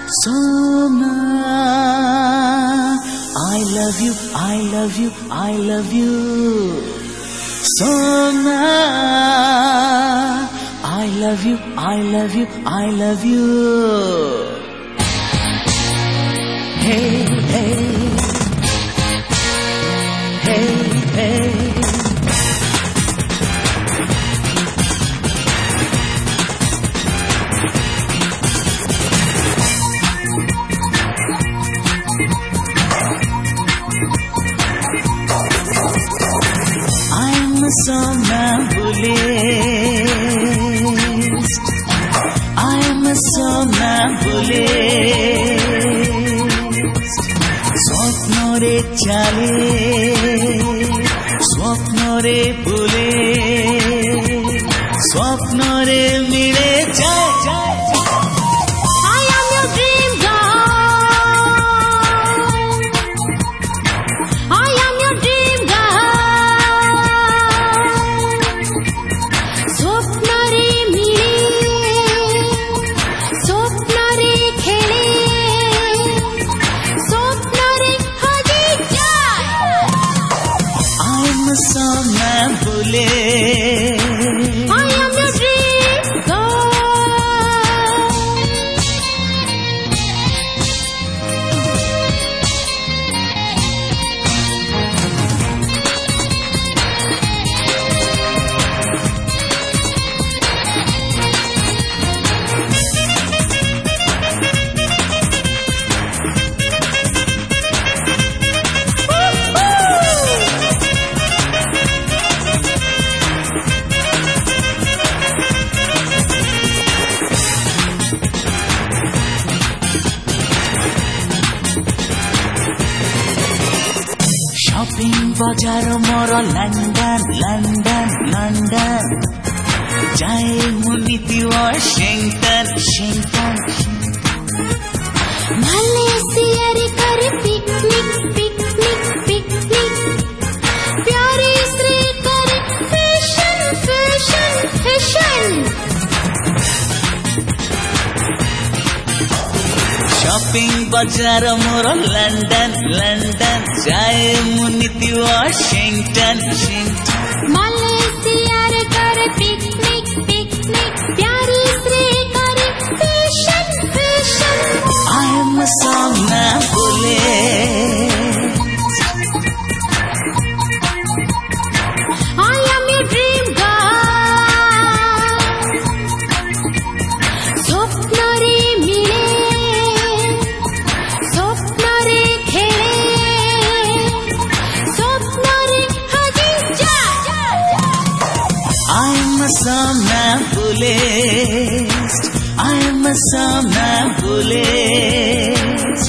Sona, I love you, I love you, I love you. Sona, I love you, I love you, I love you. Hey, hey, hey, hey. Somnambulist, I am a somnambulist. Swapnore chale, swapnore bule, swapnore mile jai jai. I am your dream girl. I am your dream girl. Swapnare mile, swapnare khele, swapnare haji jai. I am a somnambulist. I am your dream girl. Shopping bazaar moro London, London, London. Jaye muniti Washington, Washington. Malaysia रे करे picnic picnic picnic Paris रे करे fashion fashion fashion Shopping bazaar moro London, London. Jaye muniti Washington, Washington. Malaysia रे करे picnic picnic Paris रे करे fashion fashion I am a somnambulist. I am your dream girl. Swapnare mile, swapnare khele, swapnare haji jai. I am a somnambulist. I am a somnambulist.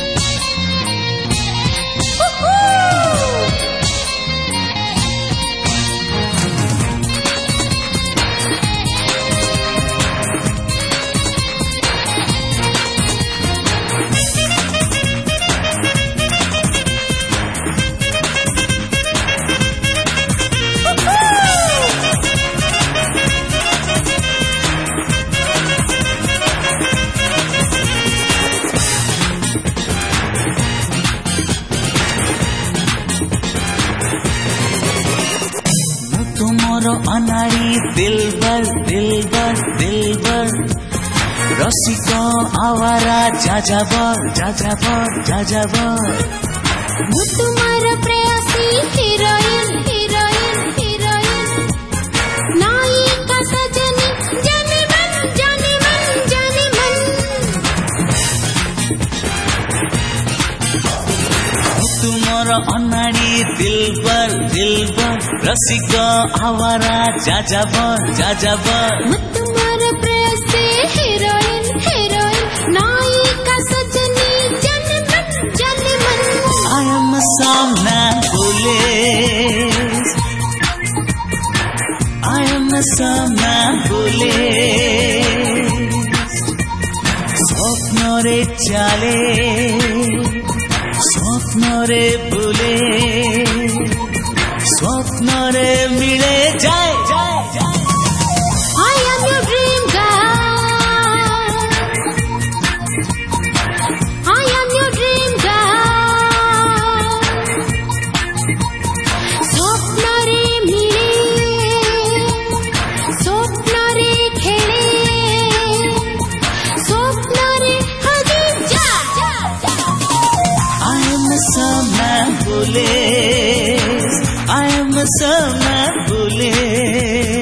तुमरो अनाड़ी दिलबर दिलबर दिलबर रसिको आवारा जाजाबर जाजाबर जाजाबर ମୁଁ ତୁମର ପ୍ରେୟସୀ ହିରୋଇନ ହିରୋଇନ ହିରୋଇନ ନାୟିକା ସଜନୀ ଜାନେ ମନ ଜାନେ ମନ ଜାନେ ମନ तुमरो अनाड़ी दिलबर दिलबर रसिको आवारा जाजाबर जाजाबर ମୁଁ ତୁମର ପ୍ରେୟସୀ ହିରୋଇନ ହିରୋଇନ ନାୟିକା ସଜନୀ ଜାନେ ମନ ଜାନେ ମନ I am a somnambulist. I am a somnambulist. Swapnore chale, swapnore bule, swapnore mile jai jai jai. I am your dream girl. police. I am a summer police.